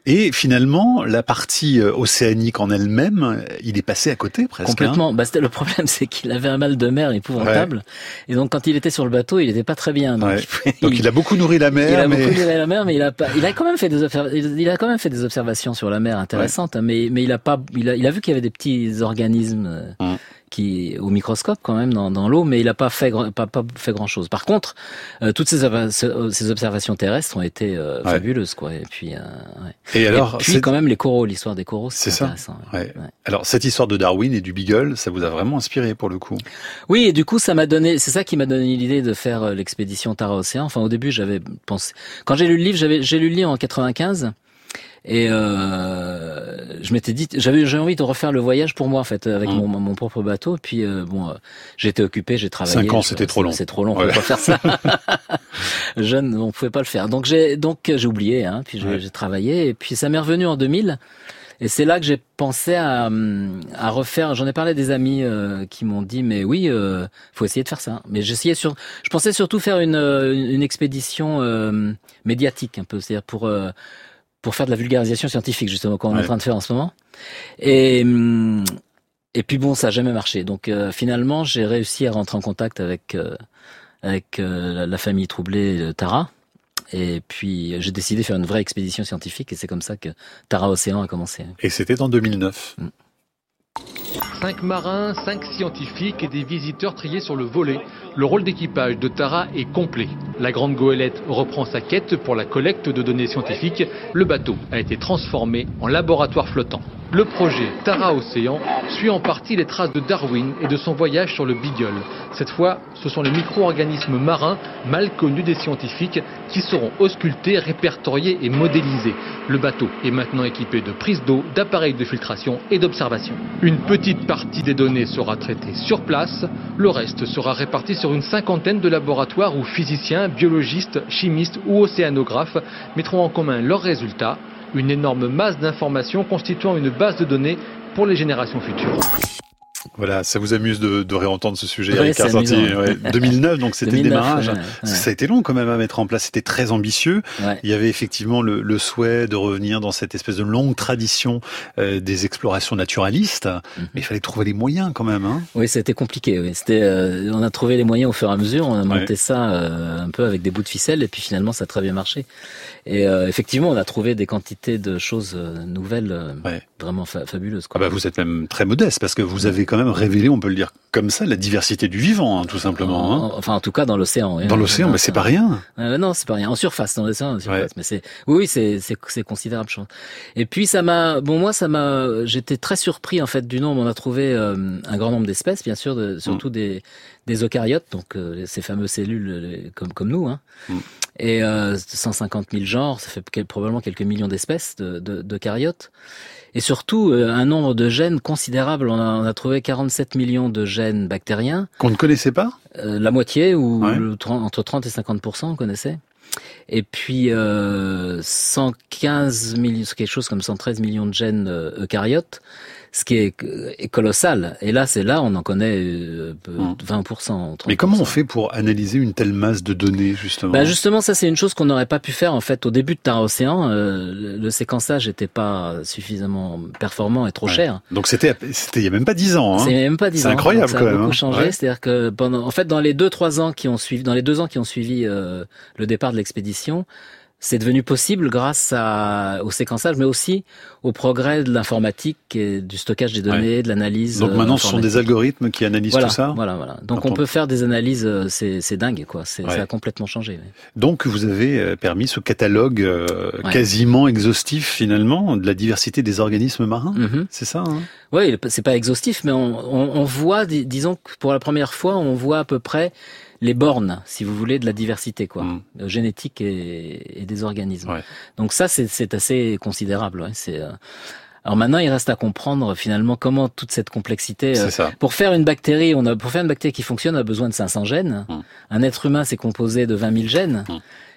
Et finalement, la partie océanique en elle-même, il est passé à côté presque. Complètement. Hein. Bah, c'était, le problème, c'est qu'il avait un mal de mer épouvantable. Ouais. Et donc, quand il était sur le bateau, il n'était pas très bien. Donc, ouais. il, donc il a beaucoup nourri la mer. Il a mais... beaucoup nourri la mer, mais il a pas, il a quand même fait des observ... il a quand même fait des observations sur la mer intéressantes. Ouais. Mais, mais il a pas, il a, il a vu qu'il y avait des petits organismes. Hum. Qui au microscope quand même dans, dans l'eau, mais il n'a pas fait pas, pas fait grand chose. Par contre, euh, toutes ces, ces observations terrestres ont été euh, ouais. fabuleuses, quoi. Et puis, euh, ouais. et alors, et puis c'est... quand même les coraux, l'histoire des coraux, c'est, c'est intéressant. Ça. Ouais. Ouais. Alors cette histoire de Darwin et du Beagle, ça vous a vraiment inspiré pour le coup. Oui, et du coup, ça m'a donné, c'est ça qui m'a donné l'idée de faire l'expédition Tara Océan. Enfin, au début, j'avais pensé, quand j'ai lu le livre, j'avais, j'ai lu le livre en quatre-vingt-quinze. Et euh, je m'étais dit, j'avais, j'avais envie de refaire le voyage pour moi en fait, avec mmh. mon, mon propre bateau. Et puis euh, bon, euh, j'étais occupé, j'ai travaillé. Cinq ans, c'était je, trop long. C'est trop long, on ouais. pouvait pas faire ça. Jeune, on pouvait pas le faire. Donc j'ai, donc j'ai oublié. Hein, puis j'ai, ouais. j'ai travaillé. Et puis ça m'est revenu en deux mille. Et c'est là que j'ai pensé à, à refaire. J'en ai parlé à des amis euh, qui m'ont dit, mais oui, euh, faut essayer de faire ça. Mais j'essayais sur, je pensais surtout faire une, une expédition euh, médiatique un peu, c'est-à-dire pour euh, pour faire de la vulgarisation scientifique, justement, qu'on ouais. est en train de faire en ce moment. Et, et puis bon, ça n'a jamais marché. Donc euh, finalement, j'ai réussi à rentrer en contact avec, euh, avec euh, la, la famille troublée de Tara. Et puis j'ai décidé de faire une vraie expédition scientifique et c'est comme ça que Tara Océan a commencé. Et c'était en deux mille neuf. Mm. Cinq marins, cinq scientifiques et des visiteurs triés sur le volet. Le rôle d'équipage de Tara est complet. La grande goélette reprend sa quête pour la collecte de données scientifiques. Le bateau a été transformé en laboratoire flottant. Le projet Tara Océan suit en partie les traces de Darwin et de son voyage sur le Beagle. Cette fois, ce sont les micro-organismes marins mal connus des scientifiques qui seront auscultés, répertoriés et modélisés. Le bateau est maintenant équipé de prises d'eau, d'appareils de filtration et d'observation. Une petite partie des données sera traitée sur place. Le reste sera réparti sur une cinquantaine de laboratoires où physiciens, biologistes, chimistes ou océanographes mettront en commun leurs résultats. Une énorme masse d'informations constituant une base de données pour les générations futures. Voilà, ça vous amuse de, de réentendre ce sujet, Eric Carsenti. Ouais. deux mille neuf, donc c'était le démarrage. Ouais, ouais. Ça a été long quand même à mettre en place, c'était très ambitieux. Ouais. Il y avait effectivement le, le souhait de revenir dans cette espèce de longue tradition euh, des explorations naturalistes, mm-hmm. mais il fallait trouver les moyens quand même. Hein. Oui, c'était compliqué. Oui. C'était, euh, on a trouvé les moyens au fur et à mesure, on a monté ouais. ça euh, un peu avec des bouts de ficelle, et puis finalement ça a très bien marché. Et euh, effectivement, on a trouvé des quantités de choses euh, nouvelles euh, ouais. vraiment fa- fabuleuses. Quoi. Ah bah vous êtes même très modeste, parce que vous avez quand même révélé, on peut le dire comme ça, la diversité du vivant, hein, tout simplement. Hein. Enfin, en tout cas, dans l'océan. Oui, dans l'océan, mais bah, c'est pas rien. Euh, non, c'est pas rien. En surface, dans l'océan, en surface. Ouais. Mais c'est, oui, oui, c'est, c'est, c'est considérable. Et puis, ça m'a, bon, moi, ça m'a, j'étais très surpris, en fait, du nombre. On a trouvé euh, un grand nombre d'espèces, bien sûr, de, surtout mmh. des, des eucaryotes, donc euh, ces fameuses cellules les, comme, comme nous, hein. Mmh. Et euh, cent cinquante mille genres, ça fait quel, probablement quelques millions d'espèces de, de, d'eucaryotes. Et surtout, euh, un nombre de gènes considérable. On a, on a trouvé quarante-sept millions de gènes bactériens. Qu'on ne connaissait pas ? euh, La moitié, ou ouais. le, entre trente et cinquante pour cent, on connaissait. Et puis, euh, cent quinze millions, quelque chose comme cent treize millions de gènes euh, eucaryotes. Ce qui est, est colossal. Et là, c'est là, on en connaît euh, vingt pour cent, trente pour cent. Mais comment on fait pour analyser une telle masse de données, justement ? Ben justement, ça, c'est une chose qu'on n'aurait pas pu faire, en fait, au début de Tara Océan. Euh, le, le séquençage n'était pas suffisamment performant et trop ouais. cher. Donc c'était, c'était il y a même pas dix ans, hein. C'est même pas dix c'est ans. C'est incroyable, donc, quand ça a même. beaucoup hein. changé. Ouais. C'est-à-dire que pendant, en fait, dans les deux, trois ans qui ont suivi, dans les deux ans qui ont suivi euh, le départ de l'expédition, c'est devenu possible grâce à, au séquençage, mais aussi au progrès de l'informatique et du stockage des données, ouais. de l'analyse. Donc maintenant, ce sont des algorithmes qui analysent voilà, tout ça. Voilà, voilà. Donc on, on peut faire des analyses, c'est, c'est dingue, quoi. C'est, ouais. Ça a complètement changé. Ouais. Donc vous avez permis ce catalogue euh, ouais. quasiment exhaustif finalement de la diversité des organismes marins. Mm-hmm. C'est ça. Hein oui, c'est pas exhaustif, mais on, on, on voit, disons que pour la première fois, on voit à peu près les bornes, si vous voulez, de la diversité, quoi, mmh. génétique et, et des organismes. Ouais. Donc ça, c'est, c'est assez considérable. Ouais. C'est, euh... Alors maintenant, il reste à comprendre finalement comment toute cette complexité. C'est euh... ça. Pour faire une bactérie, on a pour faire une bactérie qui fonctionne, on a besoin de cinq cents gènes. Mmh. Un être humain, c'est composé de vingt mille gènes. Mmh.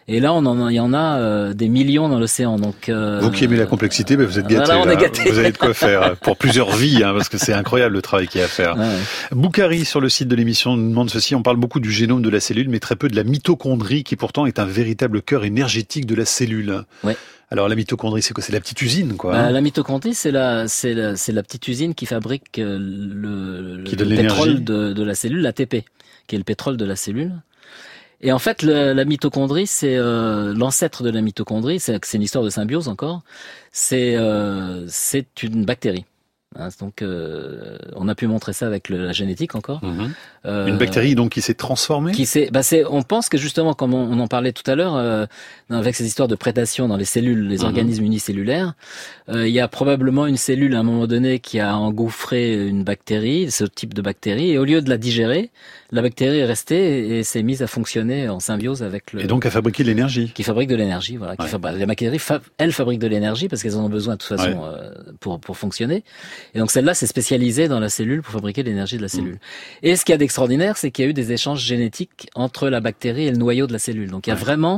Et là, on en, il y en a euh, des millions dans l'océan. Donc, euh, vous qui aimez la complexité, ben vous êtes gâtés. Voilà, on est gâtés. Vous avez de quoi faire pour plusieurs vies, hein, parce que c'est incroyable le travail qu'il y a à faire. Ouais, ouais. Boukari, sur le site de l'émission, nous demande ceci. On parle beaucoup du génome de la cellule, mais très peu de la mitochondrie, qui pourtant est un véritable cœur énergétique de la cellule. Ouais. Alors la mitochondrie, c'est quoi? C'est la petite usine, quoi. Bah, la mitochondrie, c'est la, c'est la, c'est la petite usine qui fabrique le, le, qui le pétrole de, de la cellule, l'A T P, qui est le pétrole de la cellule. Et en fait, le, la mitochondrie, c'est euh, l'ancêtre de la mitochondrie. C'est, c'est une histoire de symbiose encore. C'est, euh, c'est une bactérie. Hein, donc, euh, on a pu montrer ça avec le, la génétique encore. Mmh. Euh, une bactérie donc qui s'est transformée. Qui s'est, bah c'est, on pense que justement, comme on, on en parlait tout à l'heure, euh, avec ces histoires de prédation dans les cellules, les mmh. organismes unicellulaires, euh, il y a probablement une cellule à un moment donné qui a engouffré une bactérie, ce type de bactérie, et au lieu de la digérer, la bactérie est restée et s'est mise à fonctionner en symbiose avec le... Et donc à fabriquer de l'énergie. Qui fabrique de l'énergie, voilà. Qui ouais. fab... Les bactéries, fa... elles fabriquent de l'énergie parce qu'elles en ont besoin de toute façon ouais. euh, pour, pour fonctionner. Et donc celle-là s'est spécialisée dans la cellule pour fabriquer de l'énergie de la cellule. Mmh. Et ce qu'il y a d'extraordinaire, c'est qu'il y a eu des échanges génétiques entre la bactérie et le noyau de la cellule. Donc il y a ouais. vraiment...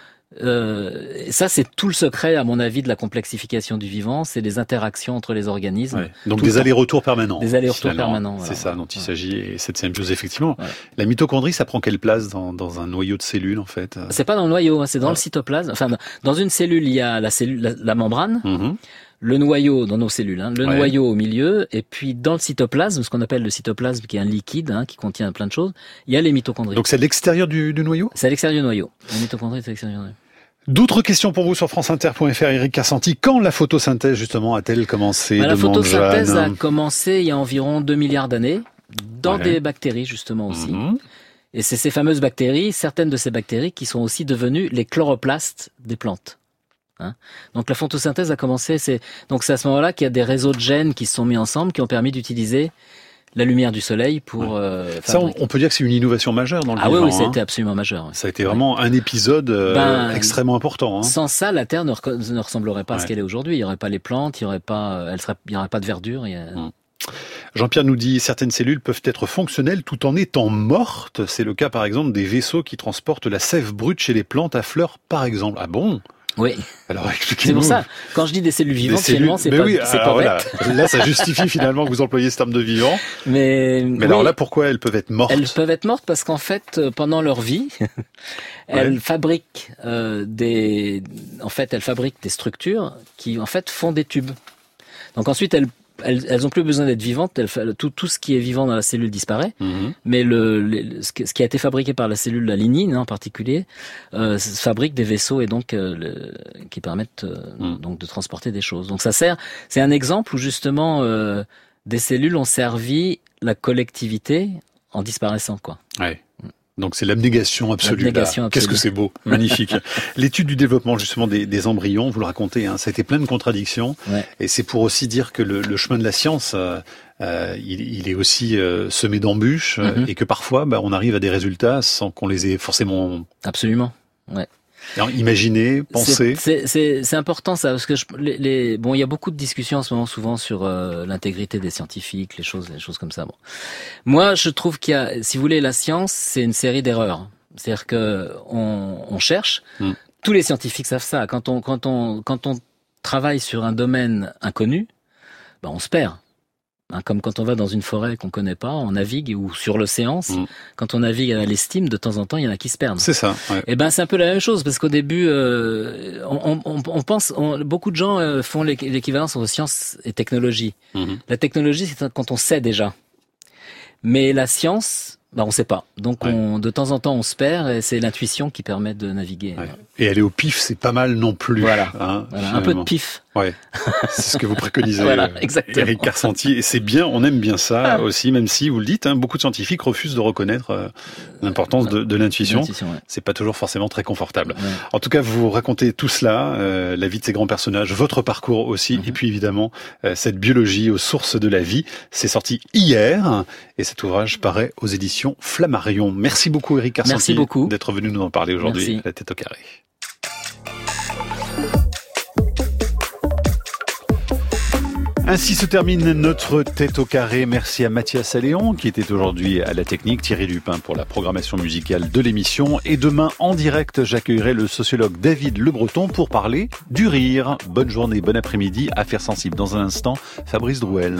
Euh, ça, c'est tout le secret, à mon avis, de la complexification du vivant, c'est les interactions entre les organismes. Ouais. Donc des allers-retours permanents. Des allers-retours permanents. Voilà. C'est ça dont il ouais. s'agit, et cette symbiose, effectivement. Ouais. La mitochondrie, ça prend quelle place dans, dans un noyau de cellule, en fait? C'est pas dans le noyau, hein, c'est dans ouais. le cytoplasme. Enfin, dans une cellule, il y a la cellule, la, la membrane. Mm-hmm. Le noyau dans nos cellules, hein, le ouais. noyau au milieu, et puis dans le cytoplasme, ce qu'on appelle le cytoplasme, qui est un liquide, hein, qui contient plein de choses, il y a les mitochondries. Donc c'est à l'extérieur du, du noyau? C'est à l'extérieur du noyau. Les mitochondries, c'est à l'extérieur du noyau. D'autres questions pour vous sur franceinter point f r, Éric Carsenti. Quand la photosynthèse, justement, a-t-elle commencé? bah, La photosynthèse Jeanne. a commencé il y a environ deux milliards d'années, dans ouais. des bactéries, justement, aussi. Mm-hmm. Et c'est ces fameuses bactéries, certaines de ces bactéries, qui sont aussi devenues les chloroplastes des plantes. Hein donc la photosynthèse a commencé, c'est donc c'est à ce moment-là qu'il y a des réseaux de gènes qui se sont mis ensemble, qui ont permis d'utiliser la lumière du soleil pour... Ouais. Euh, ça, on, on peut dire que c'est une innovation majeure dans le ah vivant. Ah oui, oui, ça a hein. été absolument majeur. Ouais. Ça a été vraiment ouais. un épisode euh, ben, extrêmement important. Hein. Sans ça, la Terre ne, re- ne ressemblerait pas ouais. à ce qu'elle est aujourd'hui. Il n'y aurait pas les plantes, il n'y aurait pas, elle serait, il y aurait pas de verdure. Il y a... hum. Jean-Pierre nous dit, certaines cellules peuvent être fonctionnelles tout en étant mortes. C'est le cas, par exemple, des vaisseaux qui transportent la sève brute chez les plantes à fleurs, par exemple. Ah bon ? Oui. Alors expliquez-nous. C'est pour ça, quand je dis des cellules vivantes, des cellules... finalement, c'est mais pas, oui, c'est pas voilà. bête. Là, ça justifie finalement que vous employez ce terme de vivant. Mais, mais oui, alors là, pourquoi elles peuvent être mortes? Elles peuvent être mortes parce qu'en fait, pendant leur vie, elles ouais. fabriquent euh, des, en fait, elles fabriquent des structures qui, en fait, font des tubes. Donc ensuite, elles Elles, elles ont plus besoin d'être vivantes. Elles, tout, tout ce qui est vivant dans la cellule disparaît. Mmh. Mais le, le, ce qui a été fabriqué par la cellule, la lignine hein, en particulier, euh, fabrique des vaisseaux et donc euh, le, qui permettent euh, mmh. donc de transporter des choses. Donc ça sert. C'est un exemple où justement euh, des cellules ont servi la collectivité en disparaissant, quoi. Ouais. Donc c'est l'abnégation absolue. L'abnégation absolue. Qu'est-ce que c'est beau, magnifique. L'étude du développement justement des, des embryons, vous le racontez, hein, ça a été plein de contradictions. Ouais. Et c'est pour aussi dire que le, le chemin de la science, euh, euh, il, il est aussi euh, semé d'embûches mm-hmm. et que parfois, bah, on arrive à des résultats sans qu'on les ait forcément. Absolument. Ouais. Alors, imaginez, pensez. C'est, c'est, c'est important ça, parce que je, les, les, bon, il y a beaucoup de discussions en ce moment, souvent sur euh, l'intégrité des scientifiques, les choses, les choses comme ça. Bon, moi, je trouve qu'il y a, si vous voulez, la science, c'est une série d'erreurs. C'est-à-dire que on, on cherche. Mm. Tous les scientifiques savent ça. Quand on, quand on, quand on travaille sur un domaine inconnu, ben on se perd. Hein, comme quand on va dans une forêt qu'on connaît pas, on navigue, ou sur l'océan, mmh. quand on navigue à l'estime, de temps en temps, il y en a qui se perdent. C'est ça. Ouais. Et ben c'est un peu la même chose, parce qu'au début, euh, on, on, on pense, on, beaucoup de gens euh, font l'équivalence entre science et technologie. Mmh. La technologie, c'est quand on sait déjà, mais la science, bah on sait pas. Donc ouais. on, de temps en temps, on se perd, et c'est l'intuition qui permet de naviguer. Ouais. Et aller au pif, c'est pas mal non plus. Voilà. Hein, voilà. Un peu de pif. Ouais, c'est ce que vous préconisez, voilà, exactement. Éric Carsenti. Et c'est bien, on aime bien ça ah. aussi, même si, vous le dites, hein, beaucoup de scientifiques refusent de reconnaître euh, l'importance de, de l'intuition. l'intuition ouais. C'est pas toujours forcément très confortable. Ouais. En tout cas, vous racontez tout cela, euh, la vie de ces grands personnages, votre parcours aussi, mm-hmm. et puis évidemment, euh, cette biologie aux sources de la vie. C'est sorti hier, et cet ouvrage paraît aux éditions Flammarion. Merci beaucoup, Éric Carsenti. Merci beaucoup d'être venu nous en parler aujourd'hui. Merci. La tête au carré. Ainsi se termine notre tête au carré. Merci à Mathias Alléon qui était aujourd'hui à la technique, Thierry Dupin pour la programmation musicale de l'émission. Et demain, en direct, j'accueillerai le sociologue David Le Breton pour parler du rire. Bonne journée, bon après-midi. Affaires sensibles dans un instant. Fabrice Drouel.